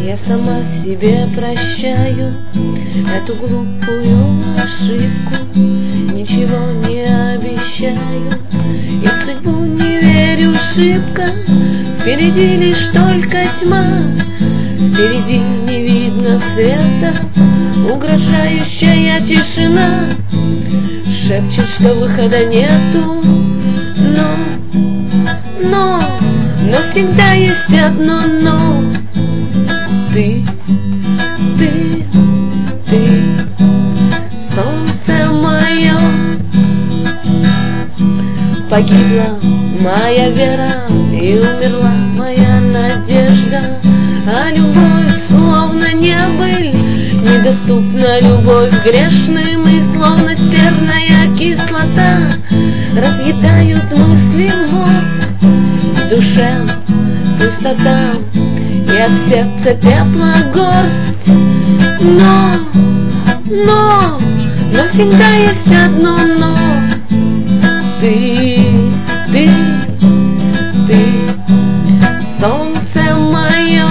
Я сама себе прощаю эту глупую ошибку. Ничего не обещаю и в судьбу не верю шибко. Впереди лишь только тьма, впереди не видно света. Угрожающая тишина шепчет, что выхода нету. Но всегда есть одно но. Ты, солнце мое. Погибла моя вера и умерла моя надежда, а любовь словно небыль, недоступна любовь грешным, и словно серная кислота разъедают мысли мозг. В душе пустота и от сердца тепла горсть. Но всегда есть одно но. Ты, солнце мое.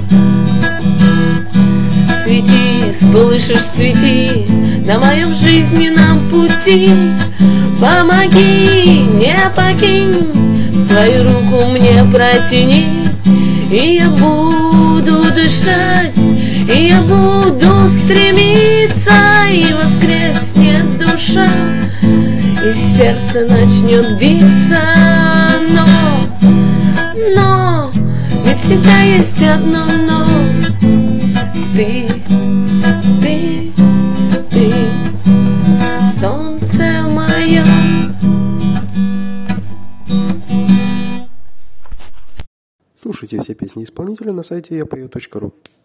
Свети, слышишь, свети на моем жизненном пути. Помоги, не покинь, свою руку мне протяни. И я буду дышать, и я буду стремиться, и воскреснет душа, и сердце начнет биться. Но ведь всегда есть одно но. Ты, солнце мое. Слушайте все песни исполнителя на сайте yapою.ru.